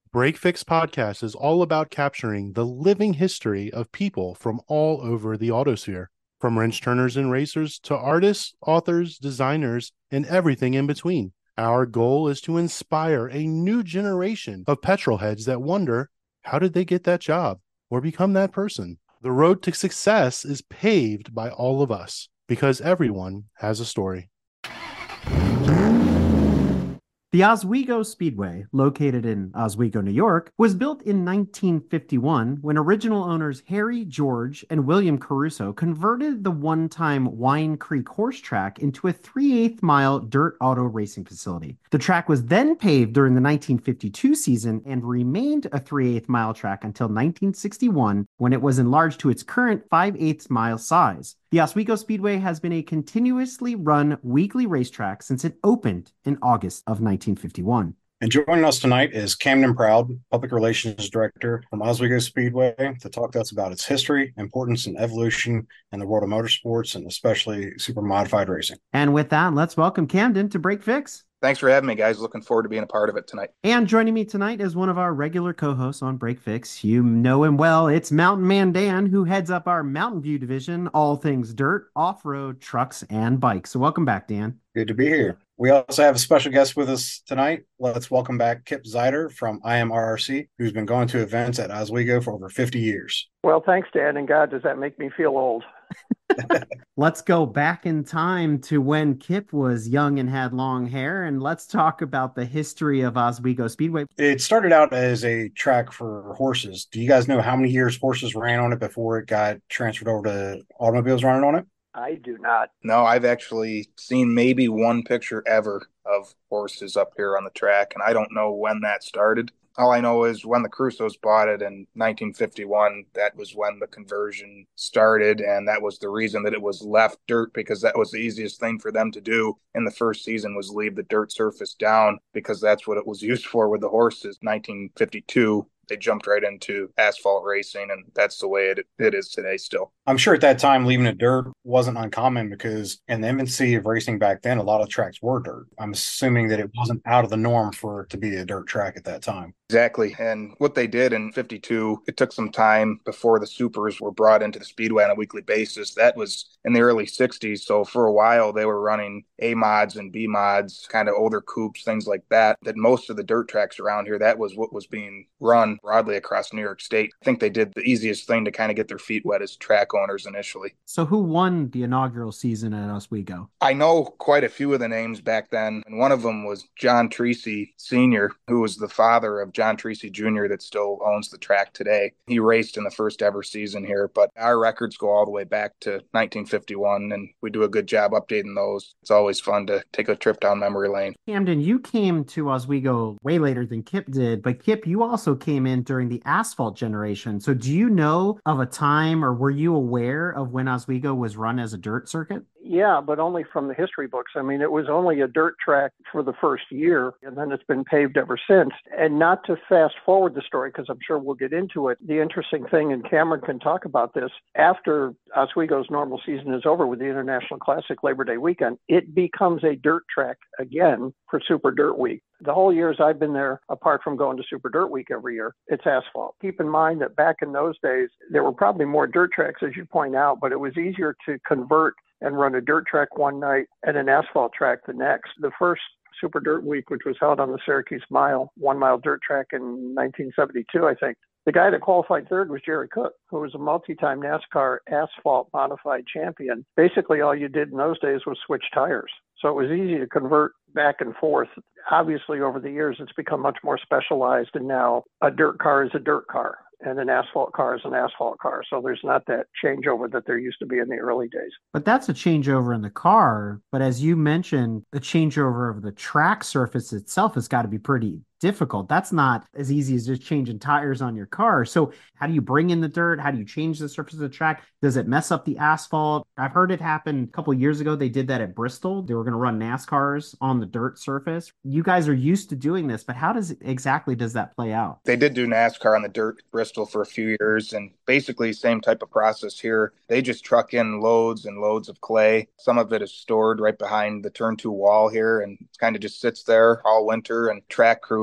Break Fix Podcast is all about capturing the living history of people from all over the autosphere, from wrench turners and racers to artists, authors, designers, and everything in between. Our goal is to inspire a new generation of petrol heads that wonder, how did they get that job or become that person? The road to success is paved by all of us because everyone has a story. The Oswego Speedway, located in Oswego, New York, was built in 1951 when original owners Harry George and William Caruso converted the one-time Wine Creek horse track into a 3/8-mile dirt auto racing facility. The track was then paved during the 1952 season and remained a 3/8-mile track until 1961 when it was enlarged to its current 5/8-mile size. The Oswego Speedway has been a continuously run weekly racetrack since it opened in August of 1951. And joining us tonight is Camden Proud, Public Relations Director from Oswego Speedway, to talk to us about its history, importance, and evolution in the world of motorsports, and especially super modified racing. And with that, let's welcome Camden to Break Fix. Thanks for having me, guys. Looking forward to being a part of it tonight. And joining me tonight is one of our regular co-hosts on Break Fix. You know him well. It's Mountain Man Dan, who heads up our Mountain View division, all things dirt, off-road, trucks, and bikes. So welcome back, Dan. Good to be here. We also have a special guest with us tonight. Let's welcome back Kip Zeider from IMRRC, who's been going to events at Oswego for over 50 years. Well, thanks, Dan. And God, does that make me feel old? Let's go back in time to when Kip was young and had long hair, and let's talk about the history of Oswego Speedway. It started out as a track for horses. Do you guys know how many years horses ran on it before it got transferred over to automobiles running on it? I do not. No, I've actually seen maybe one picture ever of horses up here on the track, and I don't know when that started. All I know is when the Crusoes bought it in 1951, that was when the conversion started, and that was the reason that it was left dirt, because that was the easiest thing for them to do in the first season, was leave the dirt surface down, because that's what it was used for with the horses. 1952, they jumped right into asphalt racing, and that's the way it is today still. I'm sure at that time, leaving it dirt wasn't uncommon because in the infancy of racing back then, a lot of tracks were dirt. I'm assuming that it wasn't out of the norm for it to be a dirt track at that time. Exactly. And what they did in 52, it took some time before the supers were brought into the speedway on a weekly basis. That was in the early 60s. So for a while, they were running A mods and B mods, kind of older coupes, things like that, that most of the dirt tracks around here, that was what was being run broadly across New York State. I think they did the easiest thing to kind of get their feet wet as track owners initially. So who won the inaugural season at Oswego? I know quite a few of the names back then, and one of them was John Treacy Sr., who was the father of John Treacy Jr. that still owns the track today. He raced in the first ever season here, but our records go all the way back to 1951, and we do a good job updating those. It's always fun to take a trip down memory lane. Camden, you came to Oswego way later than Kip did, but Kip, you also came in during the asphalt generation. So do you know of a time, or were you aware of when Oswego was run as a dirt circuit? Yeah, but only from the history books. I mean, it was only a dirt track for the first year, and then it's been paved ever since. And not to fast forward the story, because I'm sure we'll get into it. The interesting thing, and Cameron can talk about this, after Oswego's normal season is over with the International Classic Labor Day weekend, it becomes a dirt track again for Super Dirt Week. The whole years I've been there, apart from going to Super Dirt Week every year, it's asphalt. Keep in mind that back in those days, there were probably more dirt tracks, as you point out, but it was easier to convert and run a dirt track one night and an asphalt track the next. The first Super Dirt Week, which was held on the Syracuse Mile, 1 mile dirt track in 1972, I think. The guy that qualified third was Jerry Cook, who was a multi-time NASCAR asphalt modified champion. Basically, all you did in those days was switch tires. So it was easy to convert back and forth. Obviously, over the years, it's become much more specialized, and now a dirt car is a dirt car, and an asphalt car is an asphalt car. So there's not that changeover that there used to be in the early days. But that's a changeover in the car. But as you mentioned, the changeover of the track surface itself has got to be pretty difficult. That's not as easy as just changing tires on your car. So how do you bring in the dirt? How do you change the surface of the track? Does it mess up the asphalt? I've heard it happen a couple of years ago. They did that at Bristol. They were going to run NASCARs on the dirt surface. You guys are used to doing this, but how does that play out? They did do NASCAR on the dirt at Bristol for a few years, and basically same type of process here. They just truck in loads and loads of clay. Some of it is stored right behind the turn two wall here, and it kind of just sits there all winter, and track crew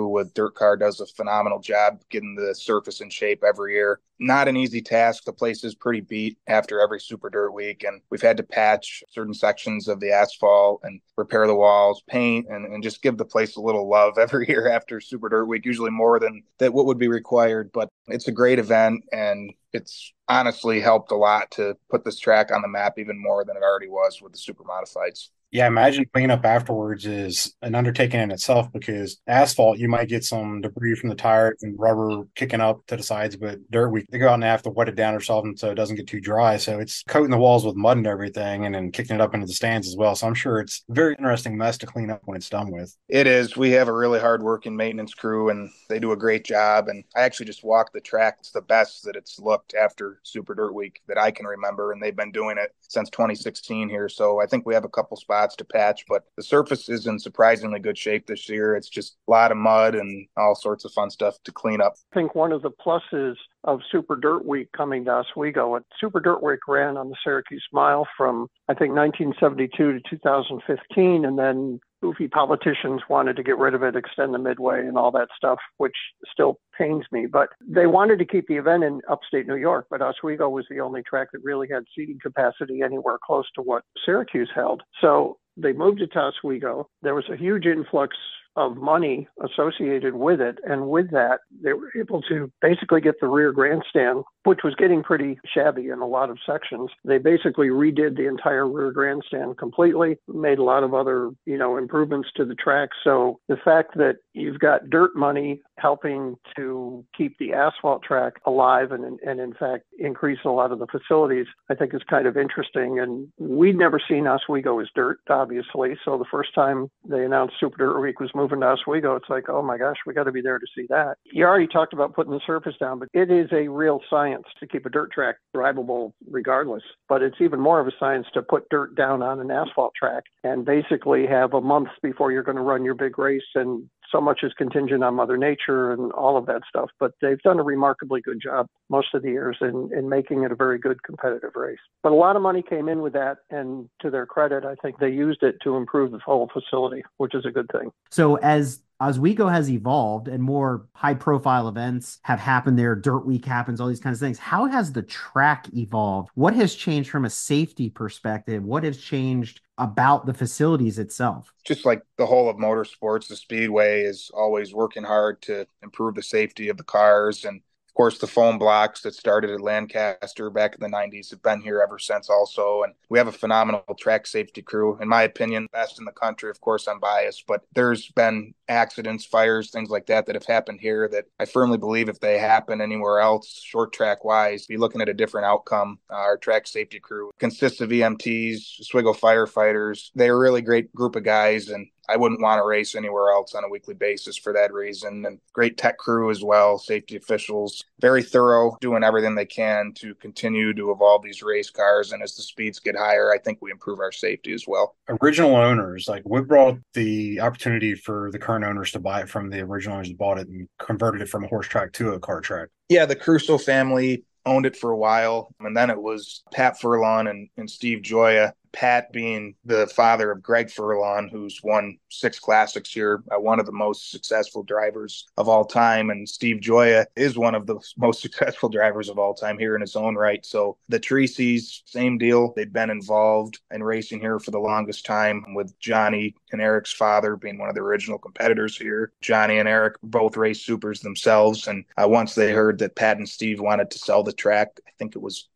crew with Dirt Car does a phenomenal job getting the surface in shape every year. Not an easy task. The place is pretty beat after every Super Dirt Week, and we've had to patch certain sections of the asphalt and repair the walls, paint, and just give the place a little love every year after Super Dirt Week, usually more than that what would be required. But it's a great event, and it's honestly helped a lot to put this track on the map even more than it already was with the Super Modifieds. Yeah, imagine cleanup afterwards is an undertaking in itself because asphalt, you might get some debris from the tires and rubber kicking up to the sides, but dirt, they go out and have to wet it down or something so it doesn't get too dry. So it's coating the walls with mud and everything and then kicking it up into the stands as well. So I'm sure it's a very interesting mess to clean up when it's done with. It is. We have a really hard-working maintenance crew, and they do a great job. And I actually just walked the track. It's the best that it's looked after Super Dirt Week that I can remember, and they've been doing it since 2016 here. So I think we have a couple spots to patch, but the surface is in surprisingly good shape this year. It's just a lot of mud and all sorts of fun stuff to clean up. I think one of the pluses of Super Dirt Week coming to Oswego, Super Dirt Week ran on the Syracuse Mile from, I think, 1972 to 2015, and then goofy politicians wanted to get rid of it, extend the midway and all that stuff, which still pains me. But they wanted to keep the event in upstate New York, but Oswego was the only track that really had seating capacity anywhere close to what Syracuse held. So they moved it to Oswego. There was a huge influx of money associated with it. And with that, they were able to basically get the rear grandstand, which was getting pretty shabby in a lot of sections. They basically redid the entire rear grandstand completely, made a lot of other, improvements to the track. So the fact that you've got dirt money helping to keep the asphalt track alive and in fact increase a lot of the facilities, I think is kind of interesting. And we'd never seen Oswego as dirt, obviously. So the first time they announced Super Dirt Week was moving to Oswego, it's like, oh my gosh, we got to be there to see that. You already talked about putting the surface down, but it is a real science to keep a dirt track drivable regardless. But it's even more of a science to put dirt down on an asphalt track and basically have a month before you're going to run your big race, and so much is contingent on Mother Nature and all of that stuff. But they've done a remarkably good job most of the years in making it a very good competitive race. But a lot of money came in with that, and to their credit, I think they used it to improve the whole facility, which is a good thing. So as Oswego has evolved and more high-profile events have happened there, Dirt Week happens, all these kinds of things, how has the track evolved? What has changed from a safety perspective? What has changed about the facilities itself? Just like the whole of motorsports, the Speedway is always working hard to improve the safety of the cars. And of course, the foam blocks that started at Lancaster back in the 90s have been here ever since also. And we have a phenomenal track safety crew, in my opinion, best in the country. Of course, I'm biased, but there's been accidents, fires, things like that have happened here that I firmly believe if they happen anywhere else, short track wise, be looking at a different outcome. Our track safety crew consists of EMTs, Oswego firefighters. They're a really great group of guys, and I wouldn't want to race anywhere else on a weekly basis for that reason. And great tech crew as well, safety officials, very thorough, doing everything they can to continue to evolve these race cars. And as the speeds get higher, I think we improve our safety as well. Original owners, like what brought the opportunity for the current owners to buy it from the original owners that bought it and converted it from a horse track to a car track? Yeah, the Crusoe family owned it for a while. And then it was Pat Furlong and Steve Gioia. Pat being the father of Greg Furlong, who's won 6 classics here, one of the most successful drivers of all time. And Steve Gioia is one of the most successful drivers of all time here in his own right. So the Treacy's, same deal. They've been involved in racing here for the longest time, with Johnny and Eric's father being one of the original competitors here. Johnny and Eric both race supers themselves. And once they heard that Pat and Steve wanted to sell the track, I think it was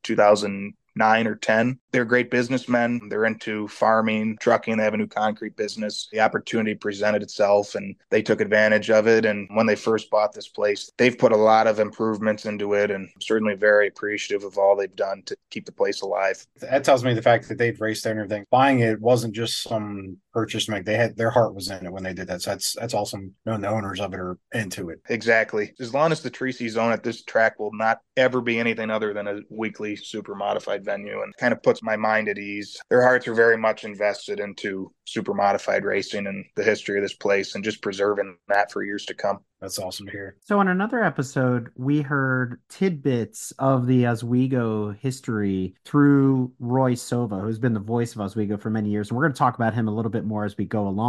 2009 or 10. They're great businessmen. They're into farming, trucking. They have a new concrete business. The opportunity presented itself and they took advantage of it. And when they first bought this place, they've put a lot of improvements into it, and I'm certainly very appreciative of all they've done to keep the place alive. That tells me the fact that they've raced there and everything. Buying it wasn't just some purchase to make. They had their heart was in it when they did that. So that's awesome knowing the owners of it are into it. Exactly. As long as the Treacy's own it, this track will not ever be anything other than a weekly super modified venue, and kind of puts my mind at ease. Their hearts are very much invested into super modified racing and the history of this place and just preserving that for years to come. That's awesome to hear. So on another episode, we heard tidbits of the Oswego history through Roy Sova, who's been the voice of Oswego for many years. And we're going to talk about him a little bit more as we go along.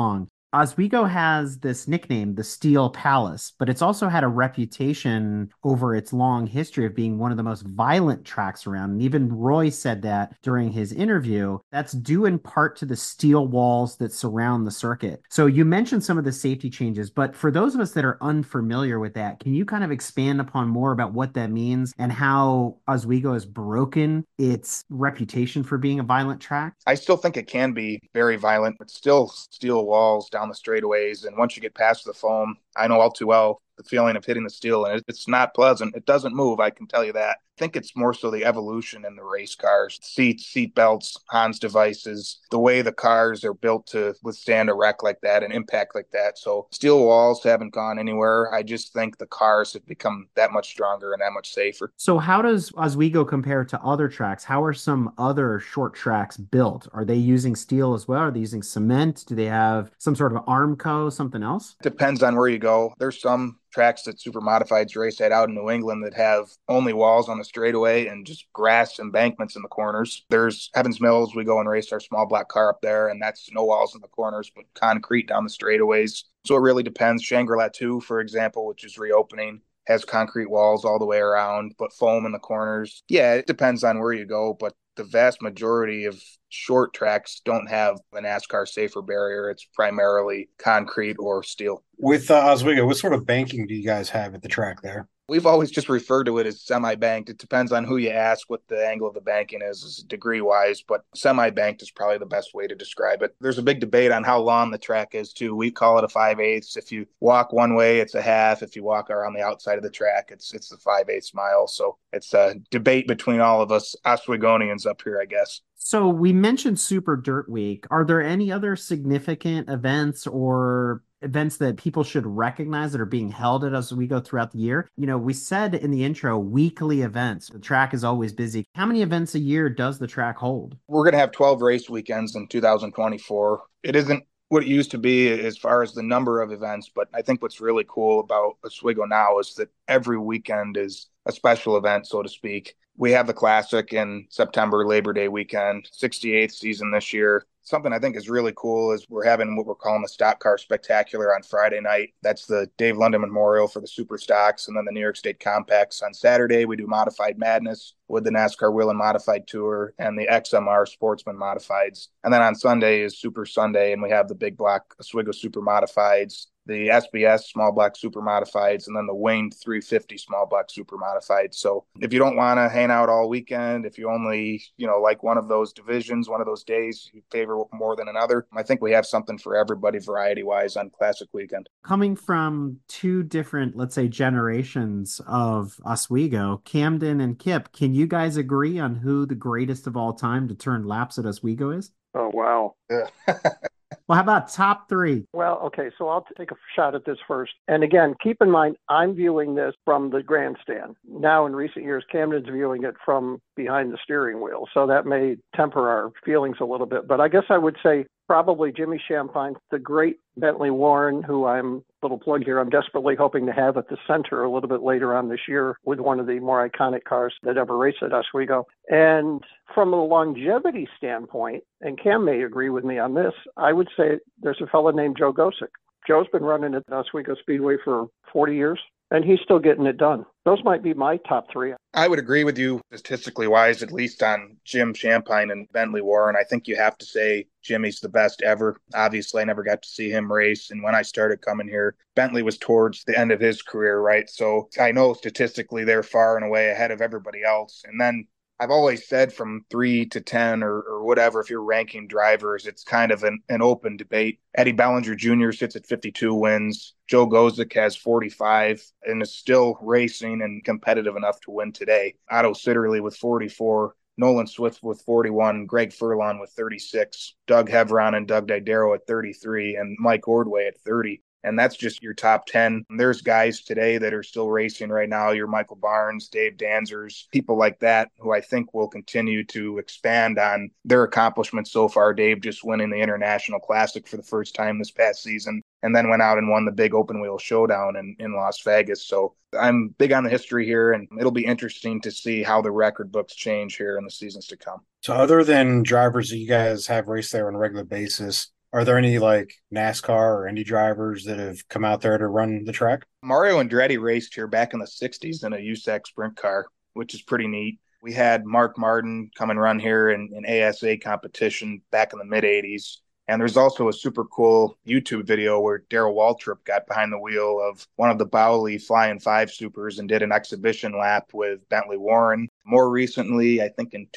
Oswego has this nickname, the Steel Palace, but it's also had a reputation over its long history of being one of the most violent tracks around. And even Roy said that during his interview. That's due in part to the steel walls that surround the circuit. So you mentioned some of the safety changes, but for those of us that are unfamiliar with that, can you kind of expand upon more about what that means and how Oswego has broken its reputation for being a violent track? I still think it can be very violent. It's still steel walls down the straightaways. And once you get past the foam, I know all too well the feeling of hitting the steel, and it's not pleasant. It doesn't move, I can tell you that. I think it's more so the evolution in the race cars, seats, seat belts, Hans devices, the way the cars are built to withstand a wreck like that and impact like that. So steel walls haven't gone anywhere. I just think the cars have become that much stronger and that much safer. So how does Oswego compare to other tracks? How are some other short tracks built? Are they using steel as well? Are they using cement? Do they have some sort of Armco, something else? Depends on where you go. There's some tracks that super modifieds race at out in New England that have only walls on the straightaway and just grass embankments in the corners. There's Evans Mills. We go and race our small black car up there, and that's no walls in the corners, but concrete down the straightaways. So it really depends. Shangri-La 2, for example, which is reopening, has concrete walls all the way around, but foam in the corners. Yeah, it depends on where you go, but the vast majority of short tracks don't have a NASCAR safer barrier. It's primarily concrete or steel. With Oswego, what sort of banking do you guys have at the track there? We've always just referred to it as semi-banked. It depends on who you ask what the angle of the banking is degree-wise, but semi-banked is probably the best way to describe it. There's a big debate on how long the track is, too. We call it a 5/8. If you walk one way, it's a half. If you walk around the outside of the track, it's the 5/8 mile. So it's a debate between all of us Oswegonians up here, I guess. So we mentioned Super Dirt Week. Are there any other significant events or events that people should recognize that are being held as we go throughout the year? You know, we said in the intro, weekly events. The track is always busy. How many events a year does the track hold? We're going to have 12 race weekends in 2024. It isn't what it used to be as far as the number of events, but I think what's really cool about Oswego now is that every weekend is a special event, so to speak. We have the Classic in September, Labor Day weekend, 68th season this year. Something I think is really cool is we're having what we're calling the Stock Car Spectacular on Friday night. That's the Dave London Memorial for the Super Stocks, and then the New York State Compacts. On Saturday, we do Modified Madness with the NASCAR Wheel and Modified Tour and the XMR Sportsman Modifieds. And then on Sunday is Super Sunday, and we have the Big Block Oswego Super Modifieds, the SBS Small Block Super Modifieds, and then the Wayne 350 Small Block Super Modifieds. So if you don't want to hang out all weekend, if you only, like one of those divisions, one of those days you favor more than another, I think we have something for everybody variety-wise on Classic Weekend. Coming from two different, let's say, generations of Oswego, Camden and Kip, can you guys agree on who the greatest of all time to turn laps at Oswego is? Oh, wow. Yeah. Well, how about top three? Well, okay, so I'll take a shot at this first. And again, keep in mind, I'm viewing this from the grandstand. Now, in recent years, Camden's viewing it from behind the steering wheel. So that may temper our feelings a little bit. But I guess I would say probably Jimmy Shampine, the great Bentley Warren, who I'm, little plug here, I'm desperately hoping to have at the center a little bit later on this year with one of the more iconic cars that ever raced at Oswego. And from a longevity standpoint, and Cam may agree with me on this, I would say there's a fellow named Joe Gosick. Joe's been running at Oswego Speedway for 40 years, and he's still getting it done. Those might be my top three. I would agree with you statistically wise, at least on Jim Shampine and Bentley Warren. I think you have to say Jimmy's the best ever. Obviously, I never got to see him race. And when I started coming here, Bentley was towards the end of his career, right? So I know statistically they're far and away ahead of everybody else. And then I've always said from 3 to 10 or whatever, if you're ranking drivers, it's kind of an open debate. Eddie Bellinger Jr. sits at 52 wins. Joe Gosick has 45 and is still racing and competitive enough to win today. Otto Sitterly with 44. Nolan Swift with 41, Greg Furlon with 36, Doug Hevron and Doug Didero at 33, and Mike Ordway at 30. And that's just your top 10. There's guys today that are still racing right now. Your Michael Barnes, Dave Danzers, people like that who I think will continue to expand on their accomplishments so far. Dave just winning the International Classic for the first time this past season, and then went out and won the big open wheel showdown in Las Vegas. So I'm big on the history here, and it'll be interesting to see how the record books change here in the seasons to come. So other than drivers that you guys have raced there on a regular basis, Are there any like NASCAR or Indy drivers that have come out there to run the track? Mario Andretti raced here back in the 60s in a USAC sprint car, which is pretty neat. We had Mark Martin come and run here in ASA competition back in the mid 80s. And there's also a super cool YouTube video where Darrell Waltrip got behind the wheel of one of the Bowley Flying Five Supers and did an exhibition lap with Bentley Warren. More recently, I think in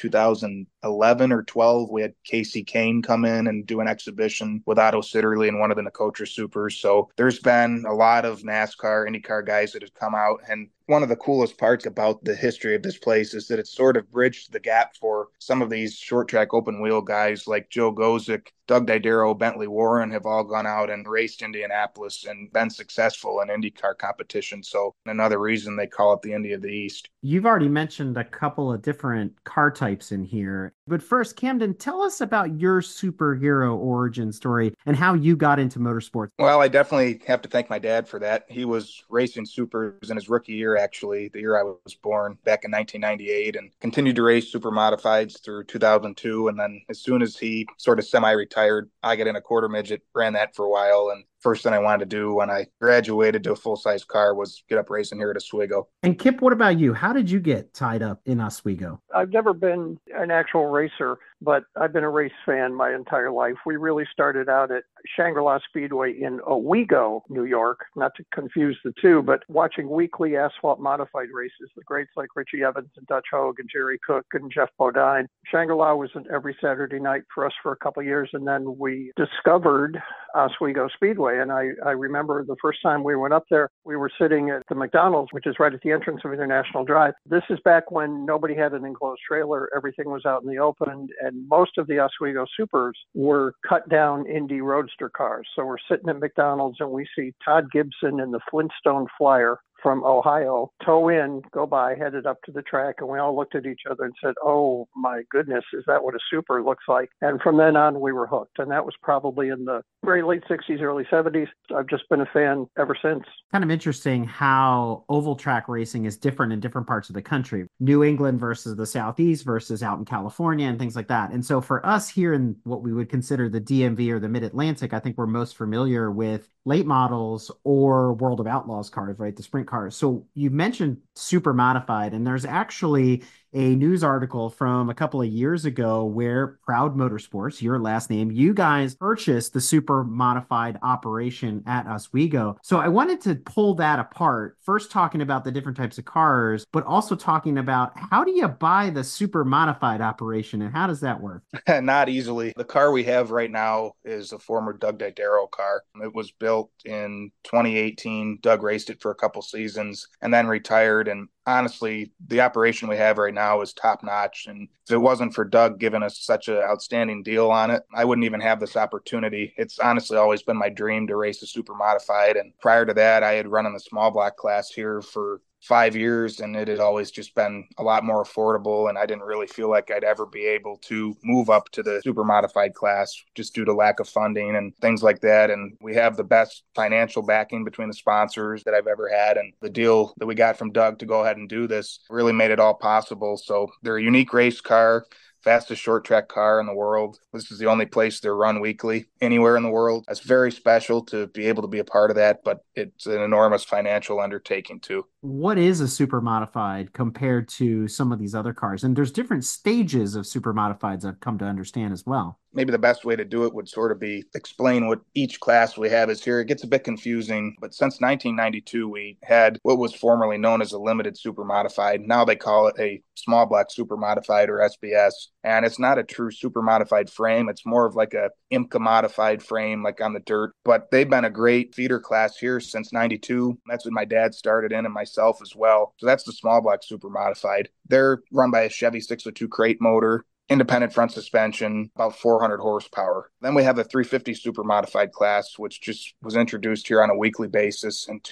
2011 or 12, we had Casey Kane come in and do an exhibition with Otto Sitterly in one of the Nicotra Supers. So there's been a lot of NASCAR, IndyCar guys that have come out. And one of the coolest parts about the history of this place is that it's sort of bridged the gap for some of these short track open wheel guys like Joe Gozick, Doug Didero, Bentley Warren have all gone out and raced Indianapolis and been successful in IndyCar competition. So another reason they call it the Indy of the East. You've already mentioned a couple of different car types in here. But first, Camden, tell us about your superhero origin story and how you got into motorsports. Well, I definitely have to thank my dad for that. He was racing supers in his rookie year, actually, the year I was born, back in 1998, and continued to race super modifieds through 2002. And then as soon as he sort of semi-retired, I got in a quarter midget, ran that for a while, and first thing I wanted to do when I graduated to a full-size car was get up racing here at Oswego. And Kip, what about you? How did you get tied up in Oswego? I've never been an actual racer, but I've been a race fan my entire life. We really started out at Shangri-La Speedway in Owego, New York, not to confuse the two, but watching weekly asphalt modified races, the greats like Richie Evans and Dutch Hogue and Jerry Cook and Jeff Bodine. Shangri-La was every Saturday night for us for a couple of years, and then we discovered Oswego Speedway. And I remember the first time we went up there, we were sitting at the McDonald's, which is right at the entrance of International Drive. This is back when nobody had an enclosed trailer. Everything was out in the open, and most of the Oswego Supers were cut down Indy Roadster cars. So we're sitting at McDonald's and we see Todd Gibson in the Flintstone Flyer from Ohio tow in, go by, headed up to the track, and we all looked at each other and said, oh my goodness, is that what a super looks like? And from then on, we were hooked. And that was probably in the very late 60s, early 70s. I've just been a fan ever since. Kind of interesting how oval track racing is different in different parts of the country. New England versus the Southeast versus out in California and things like that. And so for us here in what we would consider the DMV or the Mid-Atlantic, I think we're most familiar with late models or World of Outlaws cars, right? The sprint cars. So you mentioned super modified, and there's actually a news article from a couple of years ago where Proud Motorsports, your last name, you guys purchased the super modified operation at Oswego. So I wanted to pull that apart, first talking about the different types of cars, but also talking about how do you buy the super modified operation and how does that work? Not easily. The car we have right now is a former Doug Didero car. It was built in 2018. Doug raced it for a couple seasons and then retired. And honestly, the operation we have right now is top notch. And if it wasn't for Doug giving us such an outstanding deal on it, I wouldn't even have this opportunity. It's honestly always been my dream to race a super modified. And prior to that, I had run in the small block class here for 5 years, and it had always just been a lot more affordable, and I didn't really feel like I'd ever be able to move up to the super modified class just due to lack of funding and things like that. And we have the best financial backing between the sponsors that I've ever had, and the deal that we got from Doug to go ahead and do this really made it all possible. So they're a unique race car, fastest short track car in the world. This is the only place they're run weekly anywhere in the world. It's very special to be able to be a part of that, but it's an enormous financial undertaking too. What is a super modified compared to some of these other cars? And there's different stages of super modifieds I've come to understand as well. Maybe the best way to do it would sort of be explain what each class we have is here. It gets a bit confusing, but since 1992, we had what was formerly known as a limited super modified. Now they call it a small block super modified or SBS. And it's not a true super modified frame. It's more of like a IMCA modified frame, like on the dirt. But they've been a great feeder class here since 92. That's when my dad started in and myself as well. So that's the small block super modified. They're run by a Chevy 602 crate motor, independent front suspension, about 400 horsepower. Then we have the 350 super modified class, which just was introduced here on a weekly basis in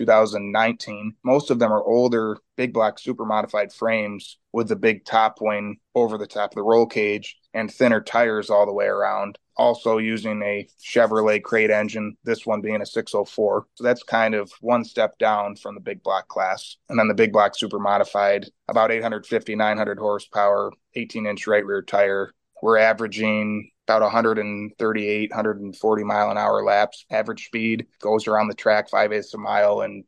2019. Most of them are older, big block super modified frames with the big top wing over the top of the roll cage and thinner tires all the way around. Also using a Chevrolet crate engine, this one being a 604. So that's kind of one step down from the big block class. And then the big block super modified, about 850, 900 horsepower, 18-inch right rear tire, We're averaging about 138, 140 mile an hour laps. Average speed goes around the track 5/8 a mile in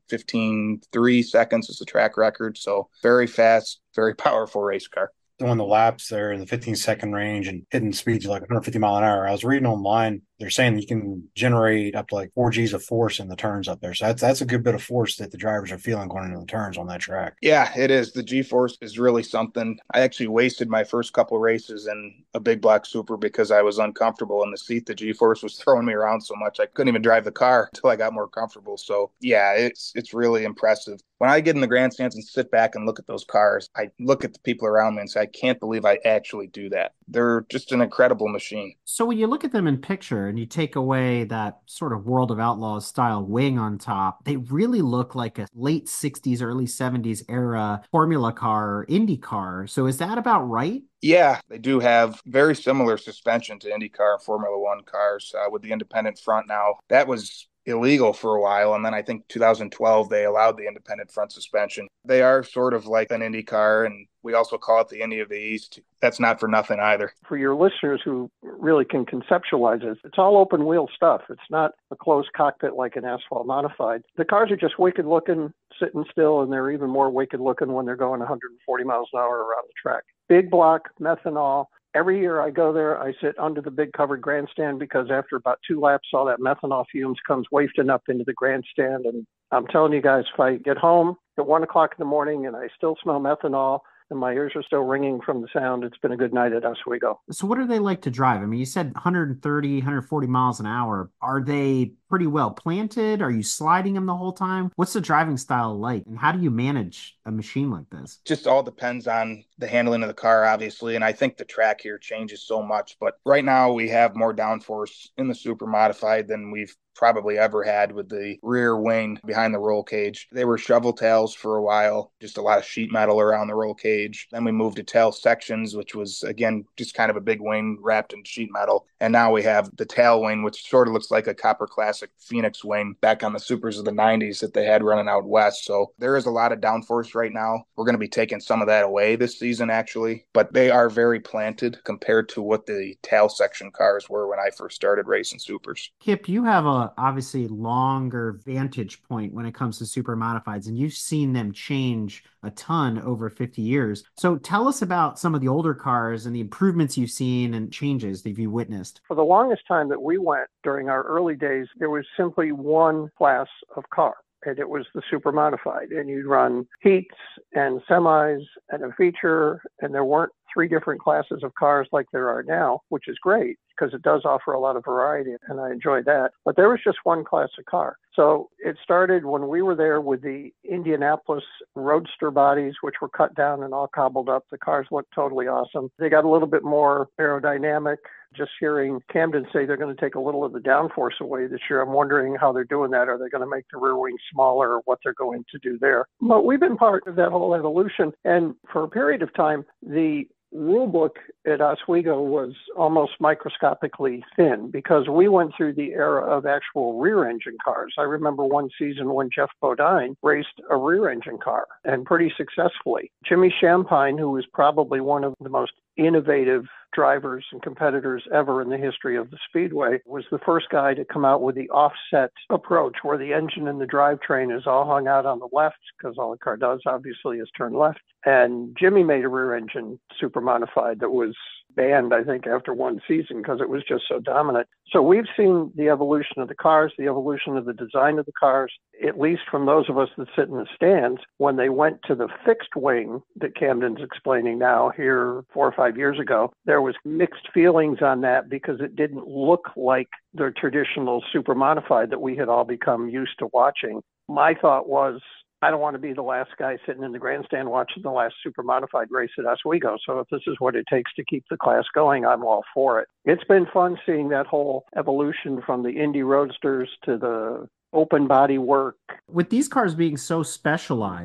15.3 seconds is the track record. So very fast, very powerful race car. Doing the laps there in the 15-second range and hitting speeds like 150 mile an hour. I was reading online, they're saying you can generate up to like 4 G's of force in the turns up there. So that's a good bit of force that the drivers are feeling going into the turns on that track. Yeah, it is. The G-force is really something. I actually wasted my first couple races in a big black super because I was uncomfortable in the seat. The G-force was throwing me around so much I couldn't even drive the car until I got more comfortable. So yeah, it's really impressive. When I get in the grandstands and sit back and look at those cars, I look at the people around me and say, I can't believe I actually do that. They're just an incredible machine. So when you look at them in picture and you take away that sort of World of Outlaws style wing on top, they really look like a late 60s, early 70s era Formula car or Indy car. So is that about right? Yeah, they do have very similar suspension to IndyCar and Formula One cars with the independent front now. That was illegal for a while, and then I think 2012 they allowed the independent front suspension. They are sort of like an Indy car, and we also call it the Indy of the East. That's not for nothing either. For your listeners who really can conceptualize it, it's all open wheel stuff. It's not a closed cockpit like an asphalt modified. The cars are just wicked looking, sitting still, and they're even more wicked looking when they're going 140 miles an hour around the track. Big block, methanol. Every year I go there, I sit under the big covered grandstand because after about 2 laps, all that methanol fumes comes wafting up into the grandstand. And I'm telling you guys, if I get home at 1 o'clock in the morning and I still smell methanol and my ears are still ringing from the sound, it's been a good night at Oswego. So what are they like to drive? I mean, you said 130, 140 miles an hour. Are they pretty well planted? Are you sliding them the whole time? What's the driving style like? And how do you manage a machine like this? Just all depends on the handling of the car, obviously. And I think the track here changes so much. But right now we have more downforce in the super modified than we've probably ever had with the rear wing behind the roll cage. They were shovel tails for a while, just a lot of sheet metal around the roll cage. Then we moved to tail sections, which was, again, just kind of a big wing wrapped in sheet metal. And now we have the tail wing, which sort of looks like a Copper Classic Phoenix wing back on the supers of the 90s that they had running out west. So there is a lot of downforce right now. We're going to be taking some of that away this season, actually. But they are very planted compared to what the tail section cars were when I first started racing supers. Kip, you have a obviously longer vantage point when it comes to super modifieds, and you've seen them change a ton over 50 years. So tell us about some of the older cars and the improvements you've seen and changes that you've witnessed. For the longest time that we went during our early days, there was simply one class of car. And it was the super modified. And you'd run heats and semis and a feature, and there weren't 3 different classes of cars like there are now, which is great because it does offer a lot of variety, and I enjoy that. But there was just one class of car. So it started when we were there with the Indianapolis Roadster bodies, which were cut down and all cobbled up. The cars looked totally awesome. They got a little bit more aerodynamic. Just hearing Camden say they're going to take a little of the downforce away this year, I'm wondering how they're doing that. Are they going to make the rear wing smaller, or what they're going to do there? But we've been part of that whole evolution. And for a period of time, the rule book at Oswego was almost microscopically thin because we went through the era of actual rear engine cars. I remember one season when Jeff Bodine raced a rear engine car, and pretty successfully. Jimmy Shampine, who was probably one of the most innovative drivers and competitors ever in the history of the Speedway, was the first guy to come out with the offset approach where the engine and the drivetrain is all hung out on the left because all the car does obviously is turn left. And Jimmy made a rear engine super modified that was banned, I think, after one season because it was just so dominant. So we've seen the evolution of the cars, the evolution of the design of the cars, at least from those of us that sit in the stands. When they went to the fixed wing that Camden's explaining now here 4 or 5 years ago, there was mixed feelings on that because it didn't look like the traditional super modified that we had all become used to watching. My thought was, I don't want to be the last guy sitting in the grandstand watching the last super modified race at Oswego. So if this is what it takes to keep the class going, I'm all for it. It's been fun seeing that whole evolution from the Indy Roadsters to the open body work. With these cars being so specialized,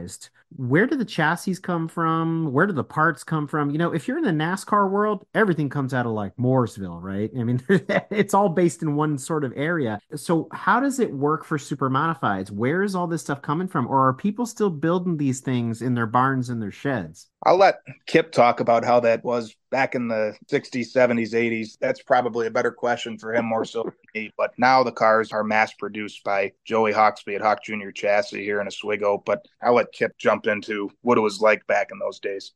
Where do the chassis come from? Where do the parts come from? If you're in the NASCAR world, everything comes out of like Mooresville, right? I mean, it's all based in one sort of area. So how does it work for super modifieds? Where is all this stuff coming from? Or are people still building these things in their barns and their sheds? I'll let Kip talk about how that was back in the 60s, 70s, 80s. That's probably a better question for him more so than me. But now the cars are mass produced by Joey Hawksby at Hawk Jr. Chassis here in Oswego. But I'll let Kip jump into what it was like back in those days.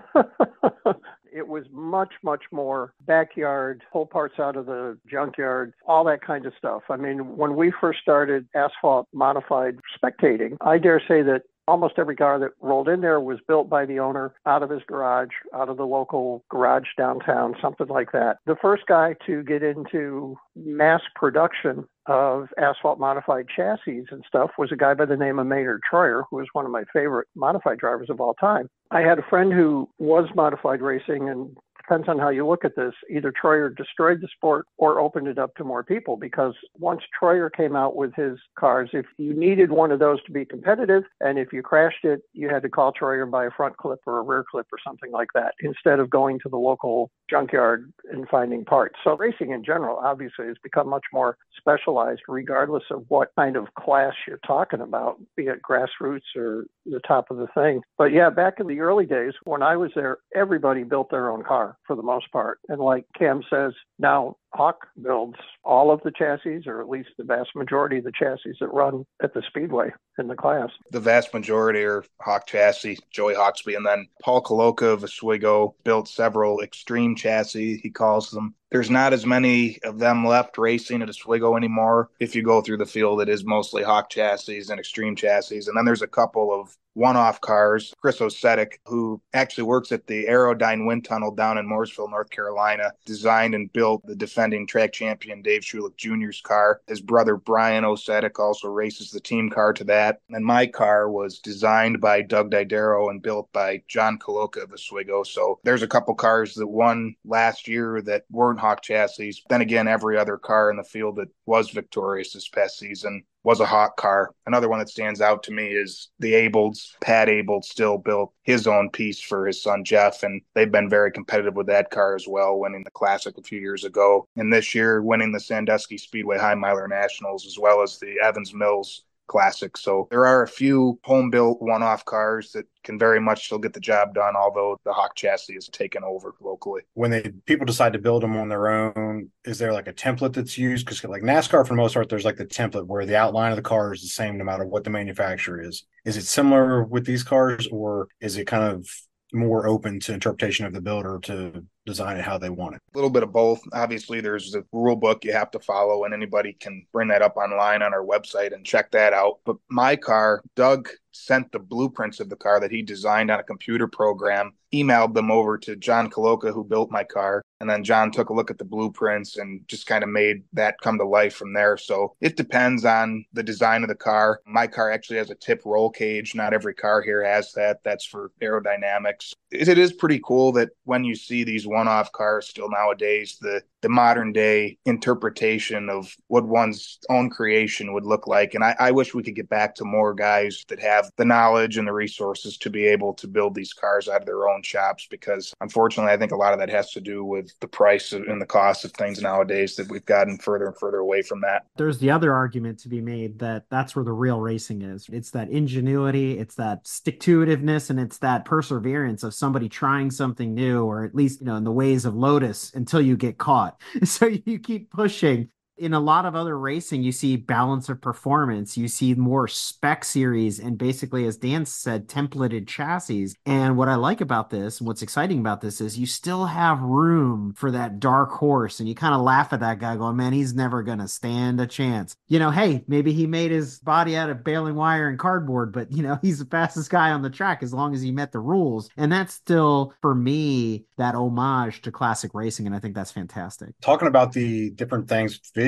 It was much, much more backyard, pull parts out of the junkyard, all that kind of stuff. I mean, when we first started Asphalt Modified spectating, I dare say that almost every car that rolled in there was built by the owner out of his garage, out of the local garage downtown, something like that. The first guy to get into mass production of asphalt modified chassis and stuff was a guy by the name of Maynard Troyer, who was one of my favorite modified drivers of all time. I had a friend who was modified racing, and depends on how you look at this. Either Troyer destroyed the sport or opened it up to more people, because once Troyer came out with his cars, if you needed one of those to be competitive, and if you crashed it, you had to call Troyer and buy a front clip or a rear clip or something like that, instead of going to the local junkyard and finding parts. So racing in general, obviously, has become much more specialized, regardless of what kind of class you're talking about, be it grassroots or the top of the thing. But yeah, back in the early days when I was there, everybody built their own car for the most part. And like Cam says, now Hawk builds all of the chassis, or at least the vast majority of the chassis that run at the Speedway in the class. The vast majority are Hawk chassis, Joey Hawksby, and then Paul Koloka of Oswego built several extreme chassis, he calls them. There's not as many of them left racing at Oswego anymore. If you go through the field, it is mostly Hawk chassis and extreme chassis. And then there's a couple of one-off cars. Chris Osetic, who actually works at the Aerodyne Wind Tunnel down in Mooresville, North Carolina, designed and built the defending track champion Dave Schulich Jr.'s car. His brother Brian Osetic also races the team car to that. And my car was designed by Doug Didero and built by John Koloka of Oswego. So there's a couple cars that won last year that weren't Hawk chassis. Then again, every other car in the field that was victorious this past season was a Hawk car. Another one that stands out to me is the Abolds. Pat Abold still built his own piece for his son Jeff, and they've been very competitive with that car as well, winning the Classic a few years ago. And this year, winning the Sandusky Speedway High Miler Nationals, as well as the Evans Mills Classic. So there are a few home-built one-off cars that can very much still get the job done, although the Hawk chassis is taken over locally. When people decide to build them on their own, is there like a template that's used? Because like NASCAR, for the most part, there's like the template where the outline of the car is the same no matter what the manufacturer is. Is it similar with these cars, or is it kind of more open to interpretation of the builder to design it how they want it? A little bit of both. Obviously, there's the rule book you have to follow, and anybody can bring that up online on our website and check that out. But my car, Doug sent the blueprints of the car that he designed on a computer program, emailed them over to John Koloka, who built my car. And then John took a look at the blueprints and just kind of made that come to life from there. So it depends on the design of the car. My car actually has a tip roll cage. Not every car here has that. That's for aerodynamics. It is pretty cool that when you see these one-off cars still nowadays, the modern day interpretation of what one's own creation would look like. And I wish we could get back to more guys that have the knowledge and the resources to be able to build these cars out of their own shops, because unfortunately, I think a lot of that has to do with the price and the cost of things nowadays, that we've gotten further and further away from that. There's the other argument to be made that that's where the real racing is. It's that ingenuity, it's that stick-to-itiveness, and it's that perseverance of somebody trying something new, or at least, in the ways of Lotus, until you get caught. So you keep pushing. In a lot of other racing, you see balance of performance. You see more spec series and basically, as Dan said, templated chassis. And what I like about this, and what's exciting about this, is you still have room for that dark horse. And you kind of laugh at that guy going, man, he's never going to stand a chance. Hey, maybe he made his body out of baling wire and cardboard, but, he's the fastest guy on the track as long as he met the rules. And that's still, for me, that homage to classic racing. And I think that's fantastic. Talking about the different things, video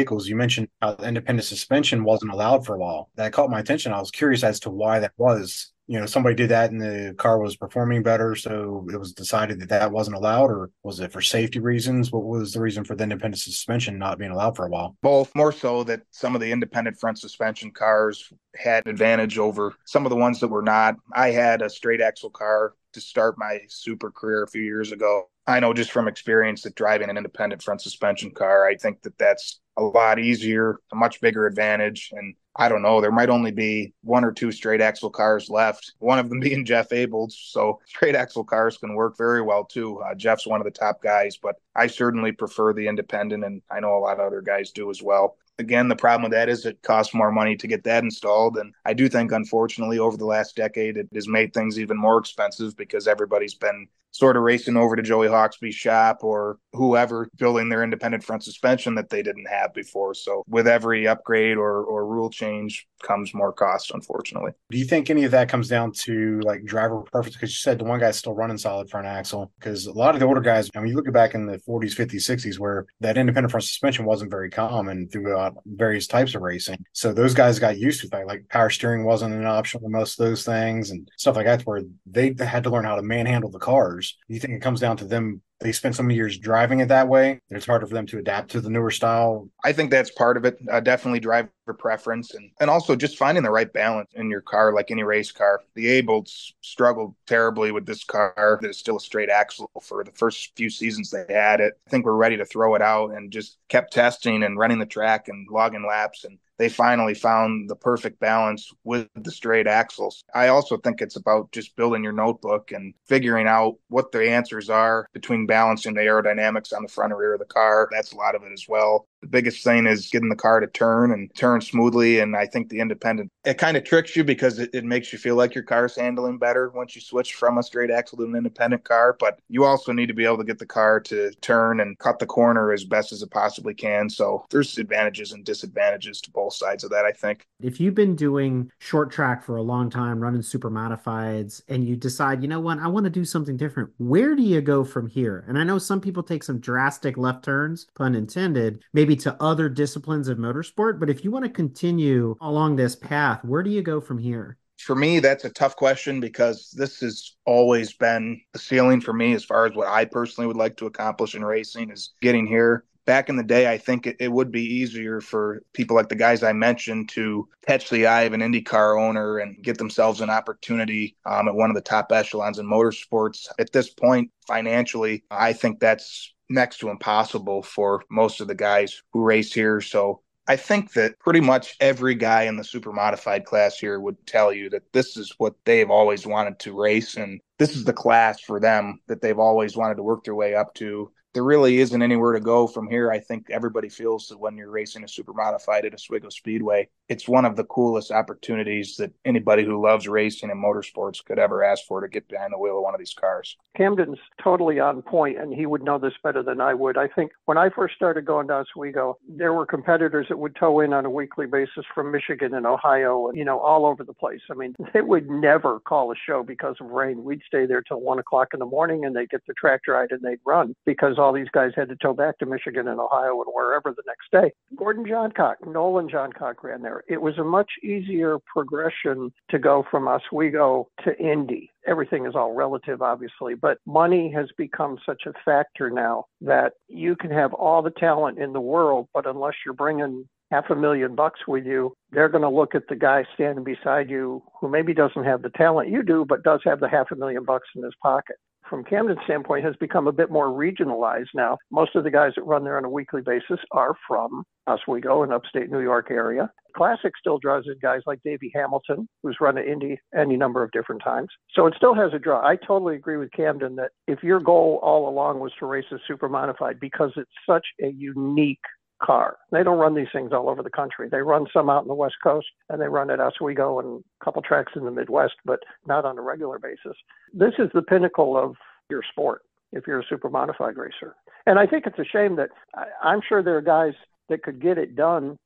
vehicles, you mentioned how independent suspension wasn't allowed for a while. That caught my attention. I was curious as to why that was. Somebody did that and the car was performing better, so it was decided that that wasn't allowed, or was it for safety reasons? What was the reason for the independent suspension not being allowed for a while? Both, more so that some of the independent front suspension cars had an advantage over some of the ones that were not. I had a straight axle car to start my super career a few years ago. I know just from experience that driving an independent front suspension car, I think that that's a lot easier, a much bigger advantage. And I don't know, there might only be one or two straight axle cars left, one of them being Jeff Abels. So straight axle cars can work very well too. Jeff's one of the top guys, but I certainly prefer the independent, and I know a lot of other guys do as well. Again, the problem with that is it costs more money to get that installed. And I do think, unfortunately, over the last decade, it has made things even more expensive because everybody's been sort of racing over to Joey Hawksby's shop or whoever building their independent front suspension that they didn't have before. So with every upgrade or rule change comes more cost, unfortunately. Do you think any of that comes down to like driver preference? Because you said the one guy's still running solid front axle. Because a lot of the older guys, I mean, you look back in the 40s, 50s, 60s, where that independent front suspension wasn't very common throughout various types of racing. So those guys got used to that. Like power steering wasn't an option for most of those things and stuff like that, where they had to learn how to manhandle the cars. Do you think it comes down to them? They spent so many years driving it that way, and it's harder for them to adapt to the newer style. I think that's part of it. Definitely driver preference and also just finding the right balance in your car, like any race car. The Abels struggled terribly with this car that is still a straight axle for the first few seasons they had it. I think we're ready to throw it out and just kept testing and running the track and logging laps, and they finally found the perfect balance with the straight axles. I also think it's about just building your notebook and figuring out what the answers are between balancing the aerodynamics on the front and rear of the car. That's a lot of it as well. The biggest thing is getting the car to turn smoothly. And I think the independent, it kind of tricks you because it makes you feel like your car's handling better once you switch from a straight axle to an independent car. But you also need to be able to get the car to turn and cut the corner as best as it possibly can. So there's advantages and disadvantages to both sides of that, I think. If you've been doing short track for a long time, running super modifieds, and you decide, you know what, I want to do something different, where do you go from here? And I know some people take some drastic left turns, pun intended, maybe to other disciplines of motorsport. But if you want to continue along this path, where do you go from here? For me, that's a tough question because this has always been the ceiling for me as far as what I personally would like to accomplish in racing is getting here. Back in the day, I think it would be easier for people like the guys I mentioned to catch the eye of an IndyCar owner and get themselves an opportunity at one of the top echelons in motorsports. At this point, financially, I think that's next to impossible for most of the guys who race here. So I think that pretty much every guy in the super modified class here would tell you that this is what they've always wanted to race, and this is the class for them that they've always wanted to work their way up to. There really isn't anywhere to go from here. I think everybody feels that when you're racing a super modified at Oswego Speedway, it's one of the coolest opportunities that anybody who loves racing and motorsports could ever ask for, to get behind the wheel of one of these cars. Camden's totally on point, and he would know this better than I would. I think when I first started going to Oswego, there were competitors that would tow in on a weekly basis from Michigan and Ohio, and, all over the place. I mean, they would never call a show because of rain. We'd stay there till 1 o'clock in the morning, and they'd get the track ride and they'd run because all these guys had to tow back to Michigan and Ohio and wherever the next day. Gordon Johncock, Nolan Johncock ran there. It was a much easier progression to go from Oswego to Indy. Everything is all relative, obviously, but money has become such a factor now that you can have all the talent in the world, but unless you're bringing $500,000 with you, they're going to look at the guy standing beside you who maybe doesn't have the talent you do, but does have the $500,000 in his pocket. From Camden's standpoint, has become a bit more regionalized now. Most of the guys that run there on a weekly basis are from Oswego and upstate New York area. Classic still draws in guys like Davey Hamilton, who's run an Indy any number of different times. So it still has a draw. I totally agree with Camden that if your goal all along was to race a super modified, because it's such a unique car. They don't run these things all over the country. They run some out in the West Coast, and they run at Oswego and a couple tracks in the Midwest, but not on a regular basis. This is the pinnacle of your sport if you're a super modified racer. And I think it's a shame that I'm sure there are guys that could get it done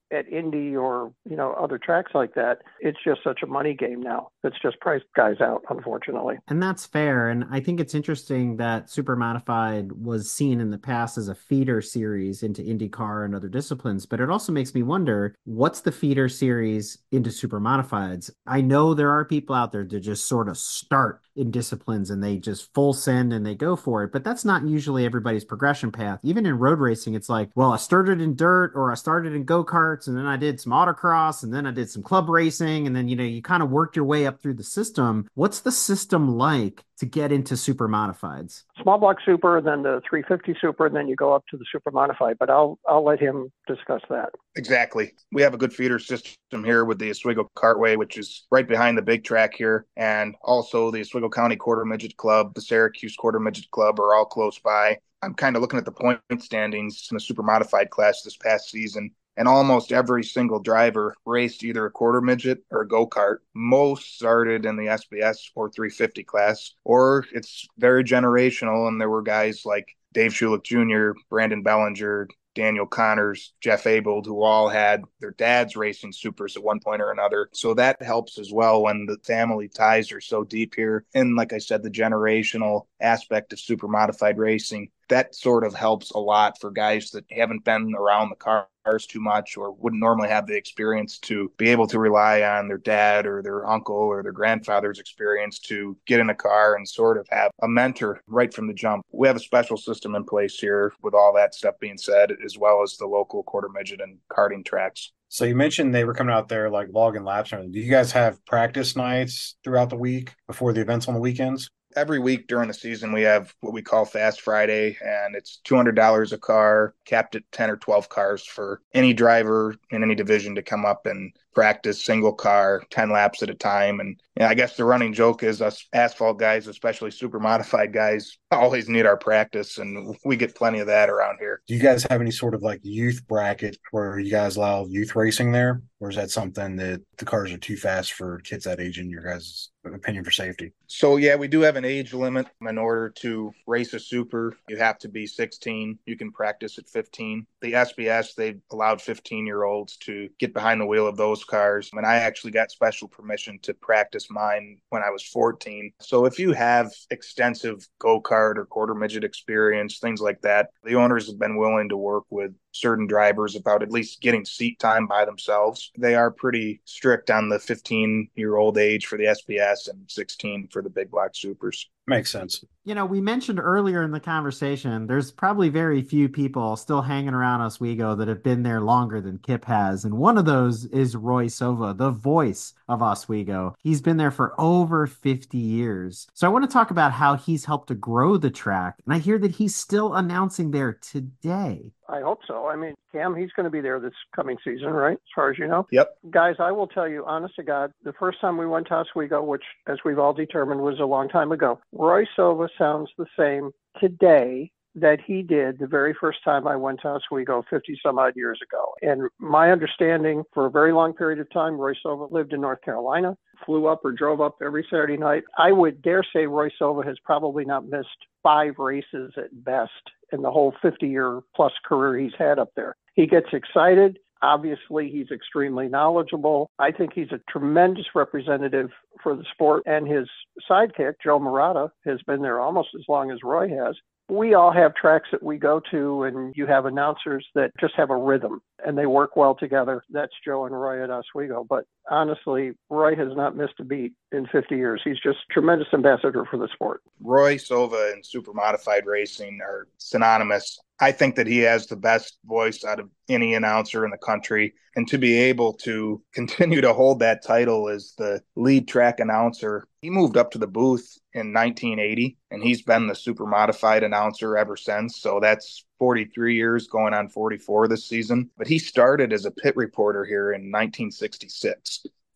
at Indy or, other tracks like that. It's just such a money game now. It's just priced guys out, unfortunately. And that's fair. And I think it's interesting that Super Modified was seen in the past as a feeder series into IndyCar and other disciplines, but it also makes me wonder, what's the feeder series into Super Modifieds? I know there are people out there that just sort of start in disciplines and they just full send and they go for it, but that's not usually everybody's progression path. Even in road racing, it's like, well, I started in dirt or I started in go-karts and then I did some autocross and then I did some club racing and then, you kind of worked your way up through the system. What's the system like to get into Super Modifieds? Small block super, then the 350 super, and then you go up to the Super Modified, but I'll let him discuss that. Exactly. We have a good feeder system here with the Oswego Cartway, which is right behind the big track here, and also the Oswego County Quarter Midget Club, the Syracuse Quarter Midget Club are all close by. I'm kind of looking at the point standings in the Super Modified class this past season, and almost every single driver raced either a quarter midget or a go-kart. Most started in the SBS or 350 class, or it's very generational, and there were guys like Dave Schulich Jr., Brandon Bellinger, Daniel Connors, Jeff Abold, who all had their dads racing supers at one point or another. So that helps as well when the family ties are so deep here. And like I said, the generational aspect of super modified racing, that sort of helps a lot for guys that haven't been around the cars too much or wouldn't normally have the experience to be able to rely on their dad or their uncle or their grandfather's experience to get in a car and sort of have a mentor right from the jump. We have a special system in place here with all that stuff being said, as well as the local quarter midget and karting tracks. So you mentioned they were coming out there like logging laps. Do you guys have practice nights throughout the week before the events on the weekends? Every week during the season, we have what we call Fast Friday, and it's $200 a car, capped at 10 or 12 cars for any driver in any division to come up and practice single car, 10 laps at a time. And I guess the running joke is us asphalt guys, especially super modified guys, always need our practice, and we get plenty of that around here. Do you guys have any sort of like youth bracket where you guys allow youth racing there? Or is that something that the cars are too fast for kids that age in your guys' opinion for safety? So, yeah, we do have an age limit. In order to race a super, you have to be 16. You can practice at 15. The SBS, they allowed 15-year-olds to get behind the wheel of those cars. And I actually got special permission to practice mine when I was 14. So if you have extensive go-kart or quarter midget experience, things like that, the owners have been willing to work with certain drivers about at least getting seat time by themselves. They are pretty strict on the 15-year-old age for the SBS and 16 for the big block supers. Makes sense. We mentioned earlier in the conversation, there's probably very few people still hanging around Oswego that have been there longer than Kip has. And one of those is Roy Sova, the voice of Oswego. He's been there for over 50 years. So I want to talk about how he's helped to grow the track. And I hear that he's still announcing there today. I hope so. Cam, he's going to be there this coming season, right? As far as you know? Yep. Guys, I will tell you, honest to God, the first time we went to Oswego, which, as we've all determined, was a long time ago, Roy Sova sounds the same today that he did the very first time I went to Oswego 50 some odd years ago. And my understanding, for a very long period of time, Roy Sova lived in North Carolina, flew up or drove up every Saturday night. I would dare say Roy Sova has probably not missed 5 races at best in the whole 50-year plus career he's had up there. He gets excited. Obviously, he's extremely knowledgeable. I think he's a tremendous representative for the sport. And his sidekick, Joe Murata, has been there almost as long as Roy has. We all have tracks that we go to, and you have announcers that just have a rhythm, and they work well together. That's Joe and Roy at Oswego. But honestly, Roy has not missed a beat in 50 years. He's just a tremendous ambassador for the sport. Roy Sova and super modified racing are synonymous. I think that he has the best voice out of any announcer in the country. And to be able to continue to hold that title as the lead track announcer, he moved up to the booth in 1980, and he's been the super modified announcer ever since. So that's 43 years, going on 44 this season. But he started as a pit reporter here in 1966.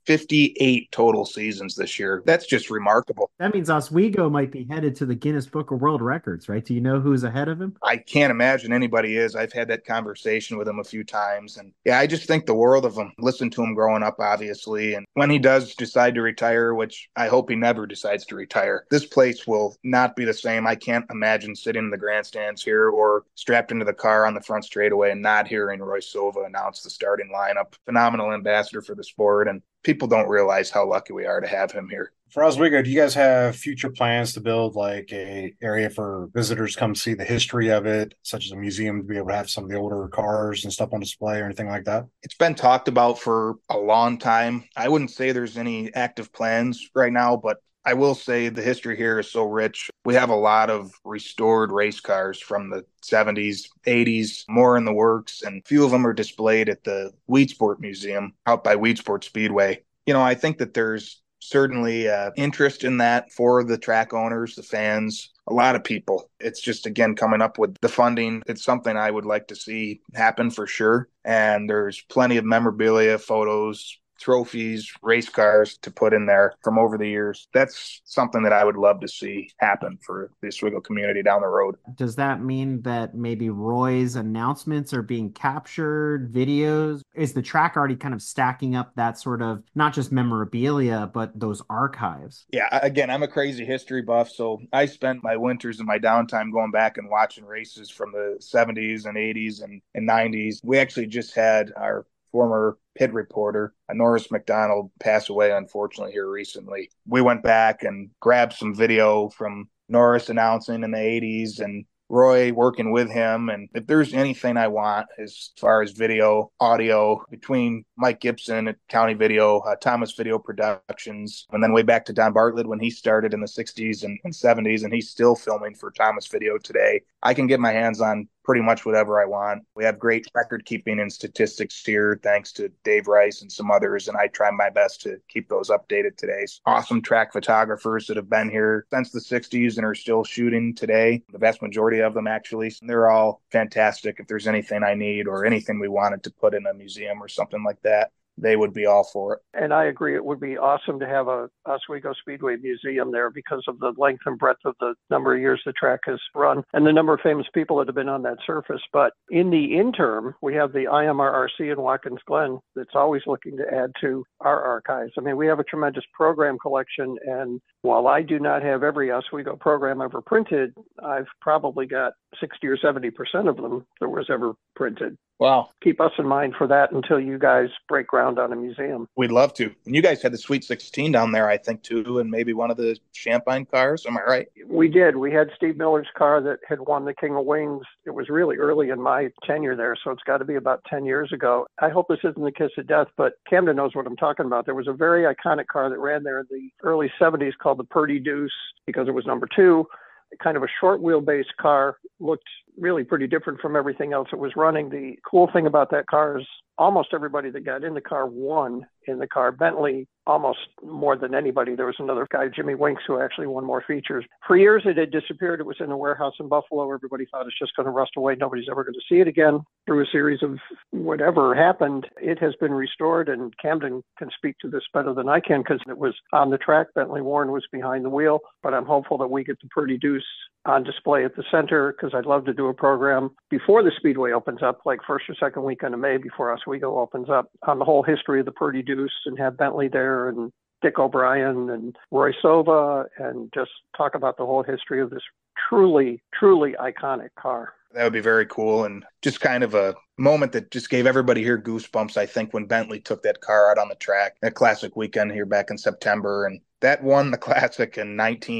58 total seasons this year. That's just remarkable. That means Oswego might be headed to the Guinness Book of World Records, right? Do you know who's ahead of him? I can't imagine anybody is. I've had that conversation with him a few times. And yeah, I just think the world of him. Listened to him growing up, obviously. And when he does decide to retire, which I hope he never decides to retire, this place will not be the same. I can't imagine sitting in the grandstands here or strapped into the car on the front straightaway and not hearing Roy Silva announce the starting lineup. Phenomenal ambassador for the sport. And people don't realize how lucky we are to have him here. For Oswego, do you guys have future plans to build like a area for visitors to come see the history of it, such as a museum to be able to have some of the older cars and stuff on display or anything like that? It's been talked about for a long time. I wouldn't say there's any active plans right now, but I will say the history here is so rich. We have a lot of restored race cars from the 70s, 80s, more in the works, and a few of them are displayed at the Weedsport Museum out by Weedsport Speedway. I think that there's certainly interest in that for the track owners, the fans, a lot of people. It's just, again, coming up with the funding. It's something I would like to see happen for sure. And there's plenty of memorabilia, photos, trophies, race cars to put in there from over the years. That's something that I would love to see happen for the Oswego community down the road. Does that mean that maybe Roy's announcements are being captured, videos? Is the track already kind of stacking up that sort of not just memorabilia, but those archives? Yeah, again, I'm a crazy history buff, so I spend my winters and my downtime going back and watching races from the 70s and 80s and 90s. We actually just had our former pit reporter, Norris McDonald, pass away, unfortunately, here recently. We went back and grabbed some video from Norris announcing in the 80s and Roy working with him. And if there's anything I want as far as video, audio, between Mike Gibson at County Video, Thomas Video Productions, and then way back to Don Bartlett when he started in the 60s and 70s, and he's still filming for Thomas Video today, I can get my hands on pretty much whatever I want. We have great record keeping and statistics here, thanks to Dave Rice and some others, and I try my best to keep those updated today. Awesome track photographers that have been here since the 60s and are still shooting today. The vast majority of them, actually. They're all fantastic. If there's anything I need or anything we wanted to put in a museum or something like that, they would be all for it. And I agree. It would be awesome to have a Oswego Speedway museum there because of the length and breadth of the number of years the track has run and the number of famous people that have been on that surface. But in the interim, we have the IMRRC in Watkins Glen that's always looking to add to our archives. I mean, we have a tremendous program collection. And while I do not have every Oswego program ever printed, I've probably got 60 or 70% of them that was ever printed. Wow. Keep us in mind for that until you guys break ground on a museum. We'd love to. And you guys had the Sweet 16 down there, I think, too, and maybe one of the Champagne cars. Am I right? We did. We had Steve Miller's car that had won the King of Wings. It was really early in my tenure there, so it's got to be about 10 years ago. I hope this isn't the kiss of death, but Camden knows what I'm talking about. There was a very iconic car that ran there in the early 70s called the Purdy Deuce because it was number 2. Kind of a short wheelbase car, looked really pretty different from everything else it was running. The cool thing about that car is almost everybody that got in the car won in the car. Bentley, almost more than anybody. There was another guy, Jimmy Winks, who actually won more features. For years, it had disappeared. It was in a warehouse in Buffalo. Everybody thought it's just going to rust away. Nobody's ever going to see it again. Through a series of whatever happened, it has been restored, and Camden can speak to this better than I can because it was on the track. Bentley Warren was behind the wheel, but I'm hopeful that we get the Purdy Deuce on display at the center because I'd love to do a program before the Speedway opens up, like first or second weekend of May before Oswego opens up, on the whole history of the Purdy Deuce and have Bentley there and Dick O'Brien and Roy Silva and just talk about the whole history of this truly, truly iconic car. That would be very cool and just kind of a moment that just gave everybody here goosebumps, I think, when Bentley took that car out on the track, that classic weekend here back in September. And that won the classic in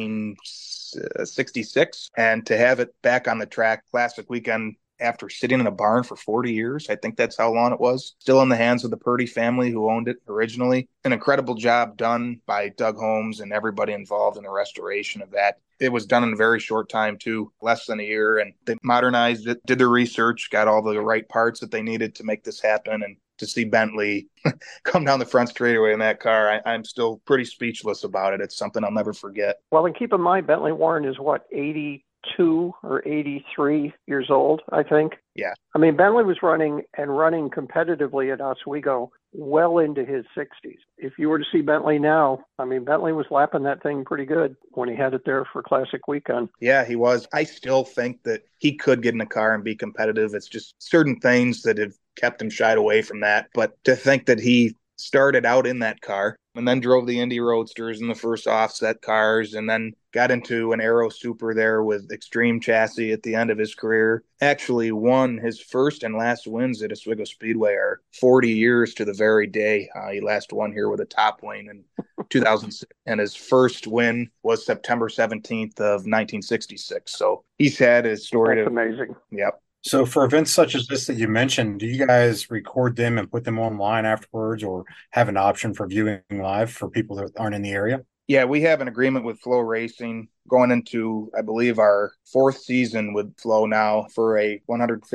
1966. And to have it back on the track, classic weekend, after sitting in a barn for 40 years. I think that's how long it was. Still in the hands of the Purdy family who owned it originally. An incredible job done by Doug Holmes and everybody involved in the restoration of that. It was done in a very short time, too, less than a year. And they modernized it, did their research, got all the right parts that they needed to make this happen. And to see Bentley come down the front straightaway in that car, I'm still pretty speechless about it. It's something I'll never forget. Well, and keep in mind, Bentley Warren is what, 82 or 83 years old, I think. Yeah. I mean, Bentley was running competitively at Oswego well into his 60s. If you were to see Bentley now, I mean, Bentley was lapping that thing pretty good when he had it there for Classic Weekend. Yeah, he was. I still think that he could get in a car and be competitive. It's just certain things that have kept him shied away from that. But to think that he started out in that car and then drove the Indy Roadsters in the first offset cars and then got into an Aero Super there with Extreme Chassis at the end of his career. Actually won his first and last wins at Oswego Speedway are 40 years to the very day. He last won here with a top wing in 2006. And his first win was September 17th of 1966. So he's had his story. That's amazing. Yep. So for events such as this that you mentioned, do you guys record them and put them online afterwards, or have an option for viewing live for people that aren't in the area? Yeah, we have an agreement with Flow Racing going into, I believe, our fourth season with Flow now. For a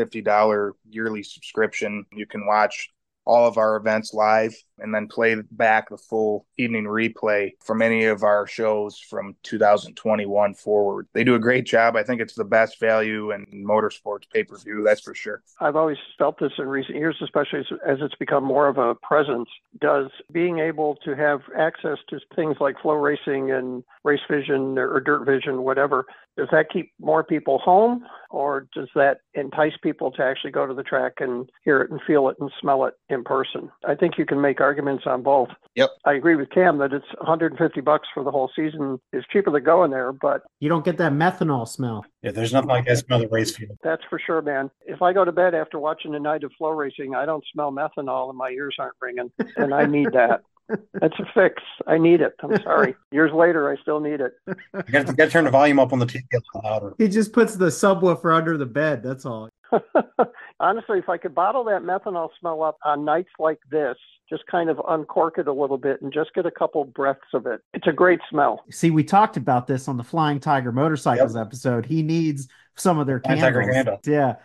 $150 yearly subscription, you can watch all of our events live and then play back the full evening replay from any of our shows from 2021 forward. They do a great job. I think it's the best value in motorsports pay-per-view, that's for sure. I've always felt this in recent years, especially as it's become more of a presence. Does being able to have access to things like Flow Racing and Race Vision or Dirt Vision, whatever, does that keep more people home, or does that entice people to actually go to the track and hear it and feel it and smell it in person? I think you can make arguments on both. Yep. I agree with Cam that it's $150 for the whole season is cheaper than going there, but You don't get that methanol smell. Yeah, there's nothing like that smell of race field. that's for sure, man. If I go to bed after watching a night of Flow Racing, I don't smell methanol and my ears aren't ringing, and I need that. That's a fix. I need it. I'm sorry. Years later, I still need it. You got to turn the volume up on the TV a little louder. He just puts the subwoofer under the bed. That's all. Honestly, if I could bottle that methanol smell up on nights like this, just kind of uncork it a little bit and just get a couple breaths of it. It's a great smell. See, we talked about this on the Flying Tiger Motorcycles episode. He needs some of their Flying Tiger candles. candle. Yeah.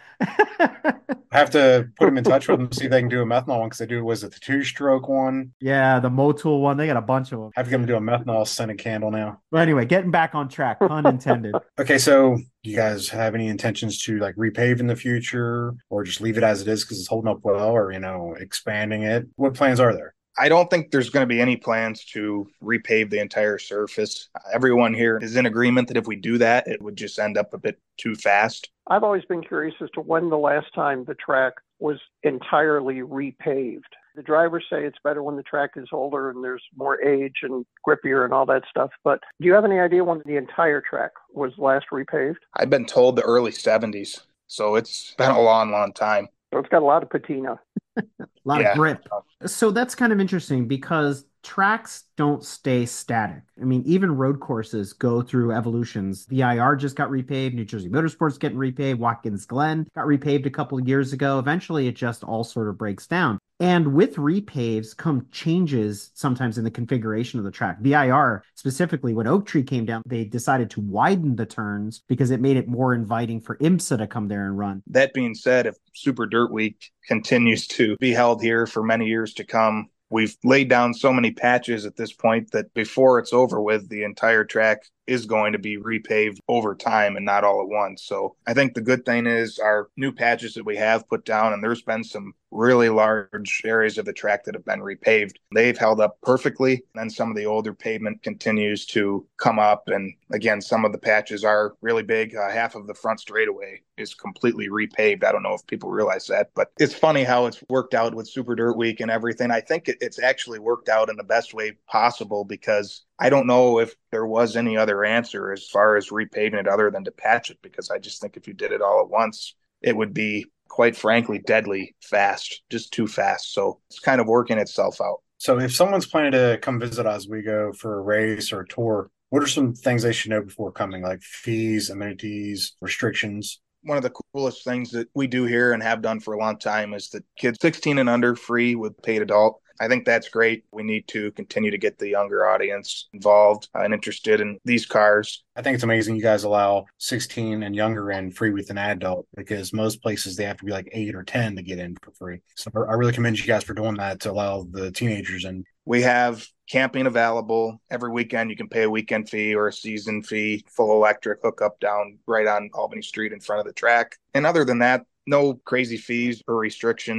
I have to put them in touch with them to see if they can do a methanol one, because they do, was it the 2-stroke one? Yeah, the Motul one. They got a bunch of them. I have to get them to do a methanol scented candle now. But anyway, getting back on track, pun intended. Okay, so you guys have any intentions to like repave in the future, or just leave it as it is because it's holding up well, or, you know, expanding it? What plans are there? I don't think there's going to be any plans to repave the entire surface. Everyone here is in agreement that if we do that, it would just end up a bit too fast. I've always been curious as to when the last time the track was entirely repaved. The drivers say it's better when the track is older and there's more age and grippier and all that stuff. But do you have any idea when the entire track was last repaved? I've been told the early 70s, so it's been a long, long time. So it's got a lot of patina. A lot of grip. So that's kind of interesting because tracks don't stay static. I mean, even road courses go through evolutions. VIR just got repaved. New Jersey Motorsports getting repaved. Watkins Glen got repaved a couple of years ago. Eventually, it just all sort of breaks down. And with repaves come changes sometimes in the configuration of the track. VIR, specifically, when Oak Tree came down, they decided to widen the turns because it made it more inviting for IMSA to come there and run. That being said, if Super Dirt Week continues to be held here for many years to come, we've laid down so many patches at this point that before it's over with, the entire track is going to be repaved over time and not all at once. So I think the good thing is our new patches that we have put down, and there's been some really large areas of the track that have been repaved. They've held up perfectly. And then some of the older pavement continues to come up. And again, some of the patches are really big. Half of the front straightaway is completely repaved. I don't know if people realize that, but it's funny how it's worked out with Super Dirt Week and everything. I think it's actually worked out in the best way possible, because I don't know if there was any other answer as far as repaving it other than to patch it, because I just think if you did it all at once, it would be, quite frankly, deadly fast, just too fast. So it's kind of working itself out. So if someone's planning to come visit Oswego for a race or a tour, what are some things they should know before coming, like fees, amenities, restrictions? One of the coolest things that we do here and have done for a long time is that kids 16 and under free with paid adult. I think that's great. We need to continue to get the younger audience involved and interested in these cars. I think it's amazing you guys allow 16 and younger in free with an adult, because most places they have to be like 8 or 10 to get in for free. So I really commend you guys for doing that to allow the teenagers in. We have camping available every weekend. You can pay a weekend fee or a season fee, full electric hookup down right on Albany Street in front of the track. And other than that, no crazy fees or restrictions.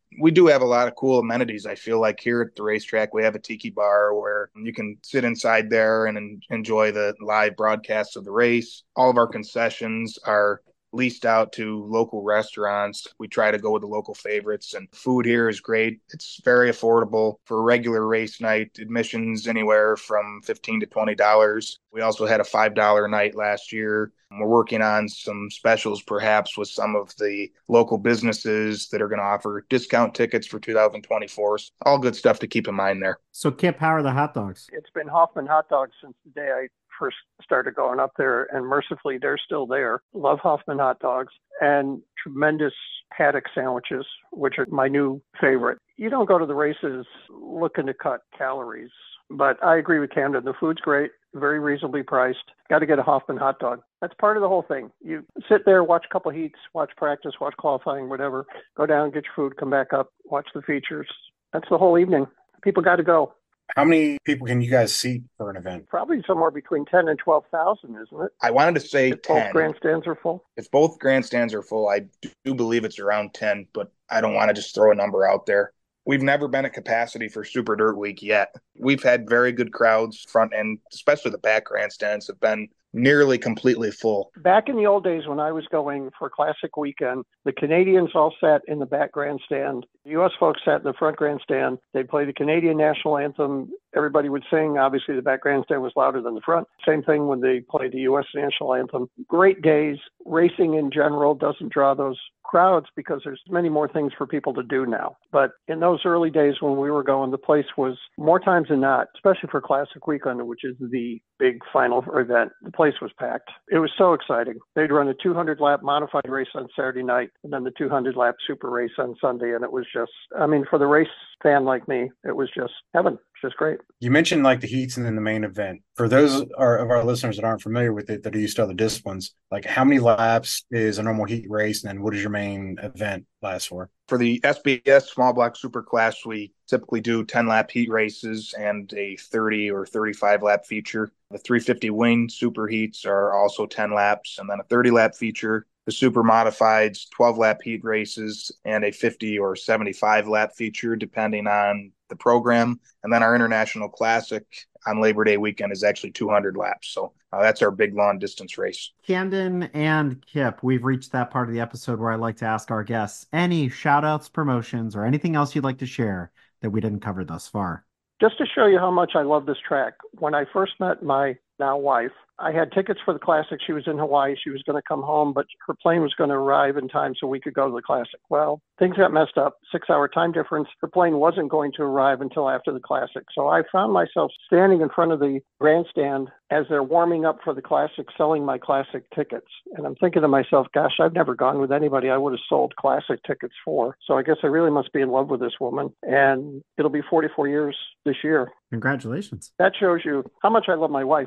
We do have a lot of cool amenities. I feel like here at the racetrack, we have a tiki bar where you can sit inside there and enjoy the live broadcasts of the race. All of our concessions are leased out to local restaurants. We try to go with the local favorites, and food here is great. It's very affordable for a regular race night. Admissions anywhere from $15 to $20. We also had a $5 night last year. We're working on some specials, perhaps with some of the local businesses that are going to offer discount tickets for 2024. All good stuff to keep in mind there. So, Kip, how are the hot dogs? It's been Hoffman hot dogs since the day I first started going up there, and mercifully they're still there. Love Hoffman hot dogs and tremendous haddock sandwiches, which are my new favorite. You don't go to the races looking to cut calories, but I agree with Camden. The food's great, very reasonably priced. Got to get a Hoffman hot dog. That's part of the whole thing. You sit there, watch a couple heats, watch practice, watch qualifying, whatever. Go down, get your food, come back up, watch the features. That's the whole evening. People got to go. How many people can you guys seat for an event? Probably somewhere between 10 and 12,000, isn't it? I wanted to say if 10. Both grandstands are full? If both grandstands are full, I do believe it's around 10, but I don't want to just throw a number out there. We've never been at capacity for Super Dirt Week yet. We've had very good crowds front end, especially the back grandstands have been nearly completely full. Back in the old days when I was going for Classic Weekend, the Canadians all sat in the back grandstand. The U.S. folks sat in the front grandstand. They'd play the Canadian national anthem. Everybody would sing. Obviously, the back grandstand was louder than the front. Same thing when they played the U.S. national anthem. Great days. Racing in general doesn't draw those crowds because there's many more things for people to do now. But in those early days when we were going, the place was more times than not, especially for Classic Weekend, which is the big final event, the place was packed. It was so exciting. They'd run a 200-lap modified race on Saturday night and then the 200-lap super race on Sunday. And it was just, I mean, for the race fan like me, it was just heaven. It's just great. You mentioned like the heats and then the main event. For those of our listeners that aren't familiar with it, that are used to other disciplines, like how many laps is a normal heat race? And then what does your main event last for? For the SBS Small Block Super Class, we typically do 10-lap heat races and a 30 or 35-lap feature. The 350 wing super heats are also 10 laps, and then a 30-lap feature. The super modifieds, 12-lap heat races, and a 50 or 75-lap feature, depending on the program. And then our International Classic on Labor Day weekend is actually 200 laps. So that's our big long distance race. Camden and Kip, we've reached that part of the episode where I like to ask our guests any shout outs, promotions, or anything else you'd like to share that we didn't cover thus far. Just to show you how much I love this track, when I first met my now wife, I had tickets for the Classic. She was in Hawaii. She was going to come home, but her plane was going to arrive in time so we could go to the Classic. Well, things got messed up. 6-hour time difference. Her plane wasn't going to arrive until after the Classic. So I found myself standing in front of the grandstand as they're warming up for the Classic, selling my Classic tickets. And I'm thinking to myself, gosh, I've never gone with anybody I would have sold Classic tickets for. So I guess I really must be in love with this woman. And it'll be 44 years this year. Congratulations. That shows you how much I love my wife.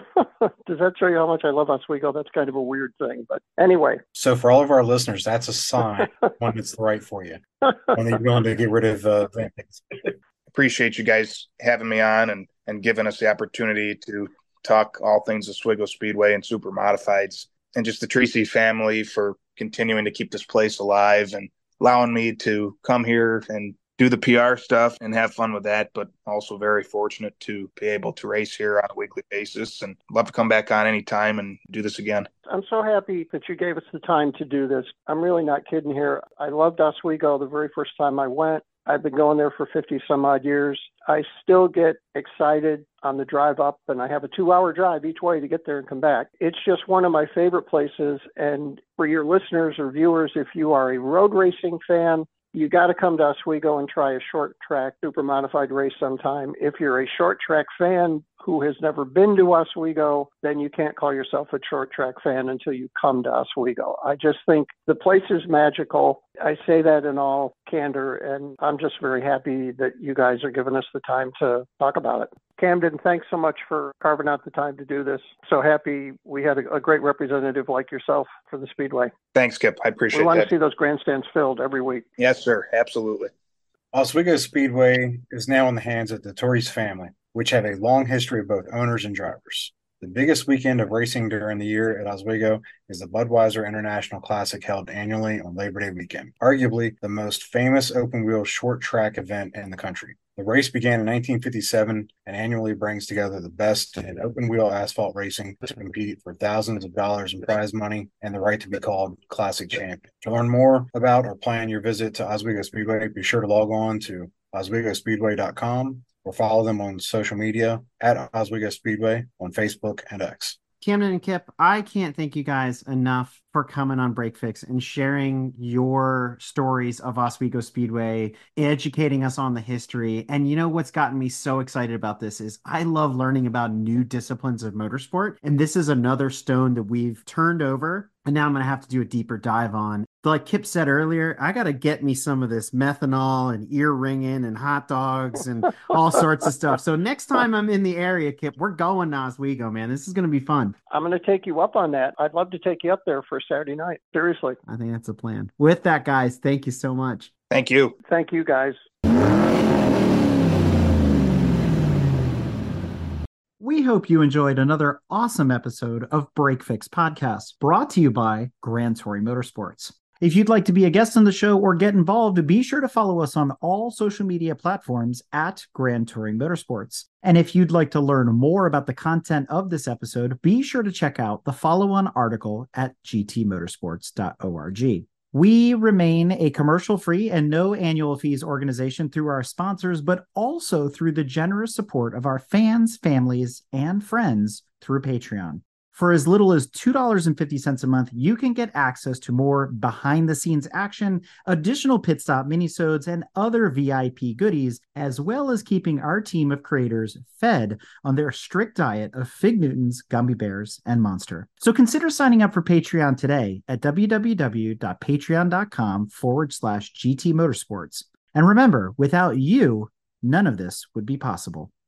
Does that show you how much I love Oswego? That's kind of a weird thing. But anyway. So for all of our listeners, that's a sign when it's right for you. When you're going to get rid of things. Appreciate you guys having me on and giving us the opportunity to talk all things Oswego Speedway and super modifieds, and just the Tracy family for continuing to keep this place alive and allowing me to come here and do the PR stuff and have fun with that, but also very fortunate to be able to race here on a weekly basis, and love to come back on anytime and do this again. I'm so happy that you gave us the time to do this. I'm really not kidding here. I loved Oswego the very first time I went. I've been going there for 50 some odd years. I still get excited on the drive up, and I have a 2-hour drive each way to get there and come back. It's just one of my favorite places. And for your listeners or viewers, if you are a road racing fan, you got to come to Oswego and try a short track super modified race sometime. If you're a short track fan who has never been to Oswego, then you can't call yourself a short track fan until you come to Oswego. I just think the place is magical. I say that in all candor, and I'm just very happy that you guys are giving us the time to talk about it. Camden, thanks so much for carving out the time to do this. So happy we had a great representative like yourself for the Speedway. Thanks, Kip. I appreciate We want that. to see those grandstands filled every week. Yes, sir. Absolutely. Oswego Speedway is now in the hands of the Torres family, which have a long history of both owners and drivers. The biggest weekend of racing during the year at Oswego is the Budweiser International Classic held annually on Labor Day weekend, arguably the most famous open-wheel short track event in the country. The race began in 1957 and annually brings together the best in open-wheel asphalt racing to compete for thousands of dollars in prize money and the right to be called Classic Champion. To learn more about or plan your visit to Oswego Speedway, be sure to log on to oswegospeedway.com or follow them on social media at Oswego Speedway on Facebook and X. Camden and Kip, I can't thank you guys enough for coming on Break Fix and sharing your stories of Oswego Speedway, educating us on the history. And you know what's gotten me so excited about this is I love learning about new disciplines of motorsport. And this is another stone that we've turned over. And now I'm going to have to do a deeper dive on. Like Kip said earlier, I got to get me some of this methanol and ear ringing and hot dogs and all sorts of stuff. So next time I'm in the area, Kip, we're going to Oswego, man. This is going to be fun. I'm going to take you up on that. I'd love to take you up there for Saturday night. Seriously. I think that's a plan. With that, guys, thank you so much. Thank you. Thank you, guys. We hope you enjoyed another awesome episode of Break Fix Podcast, brought to you by Grand Touring Motorsports. If you'd like to be a guest on the show or get involved, be sure to follow us on all social media platforms at Grand Touring Motorsports. And if you'd like to learn more about the content of this episode, be sure to check out the follow-on article at gtmotorsports.org. We remain a commercial-free and no annual fees organization through our sponsors, but also through the generous support of our fans, families, and friends through Patreon. For as little as $2.50 a month, you can get access to more behind-the-scenes action, additional pit stop minisodes, and other VIP goodies, as well as keeping our team of creators fed on their strict diet of Fig Newtons, gummy bears, and Monster. So consider signing up for Patreon today at www.patreon.com/GT Motorsports. And remember, without you, none of this would be possible.